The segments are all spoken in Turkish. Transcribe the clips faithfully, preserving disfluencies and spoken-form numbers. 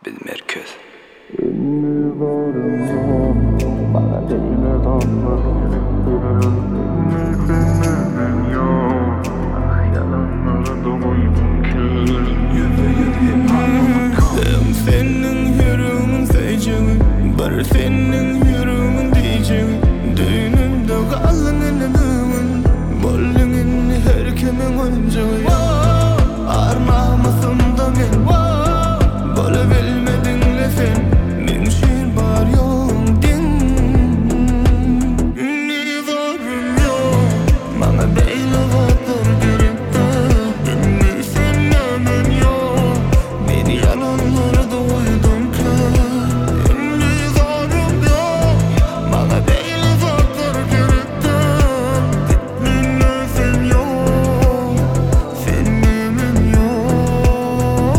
Bilmerköz. Inni varım yok, bana değil adamlar Senin yok, ah yalanlara doydum kör Hem senin yürümün seyceği, bar senin yürümün diyeceği Düğünümde kalın inanımın, bollungin her kimin oyuncağı Armağmasında men, bola bilmedin sen min şiir bar yok din Inni varım yok, bana değil avatar gerekti Inni sevmemen yok, beni yalanlara doydum kör Inni varım yok, bana değil avatar gerekti Gitmene sen yok, sevmemen yok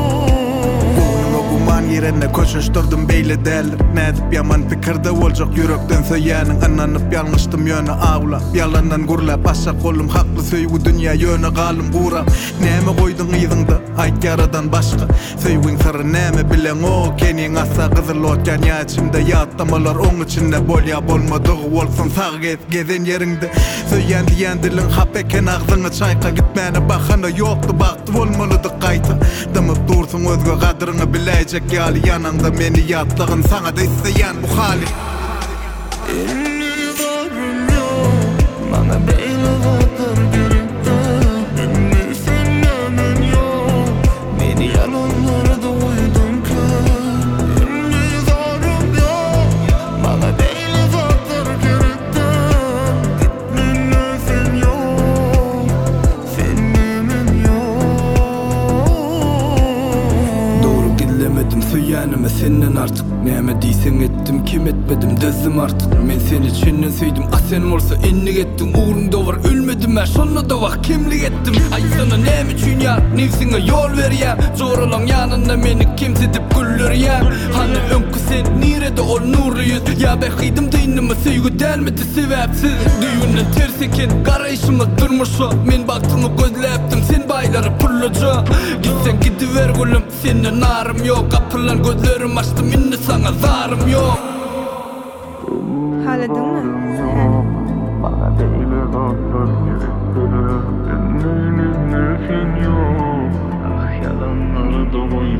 Guman yerine koşuşturdum beyle derler Nädip yaman pikirde olacak yürekten söyänin Anlanıp yanlıştım yöne ağla Yalandan gurlap aşak kolum haklı söýgü dünya yöne galım gura Näme koydun ýyzyňda ayt yaradan başga Söýgüň syry näme bilen o keniň asa gyzyl otgan ýaçymda ýatdamalar oň içinde bolýa bolmadygy bolsun sag gez gezen ýerinde Söýýän diýen dilin hap eken agzyňy çaýka gitmäne bahana ýokdy bagty bolmalydy gaýta Dymyp dursun özge gadryny biläjek ýaly ýananda meni ýatlygyn saňa da isleýän bu hali Inni varım yok, bana değil avatar gerekti Inni sevmemen yok, beni yalanlara doydum kör Inni varım yok, bana değil avatar gerekti Gitmene sen yok, sevmemen yok Doğru gidemedim söyýänime senden artık Näme diýseň etdim, kim etmedim dezdim artık Men seni çenden söýdüm, a sen bolsa enlik etdim Uğrunda var, ölmedim ben, şonda da wagt kimlik etdim Ay sana näme üçin ýar, nefsiňe ýol berýär Joralaň ýanynda meni kimsedip güllerýär Hany öňkü sen, nirede ol nurly ýüz Ýa behydim diýnimi söýgü dälmidi sebäpsiz Düýünden ters eken, garaýşymyz durmuşa Men bagtymy gözläpdim, sen baýlary pullaja Gitsen gidiver gülüm, senden narym ýok Kapylan gözlerim açdym, indi sana zarym ýok Haladın mı? Bana değil adamlar gerekti Inni sen yok, ah yalanlara doydum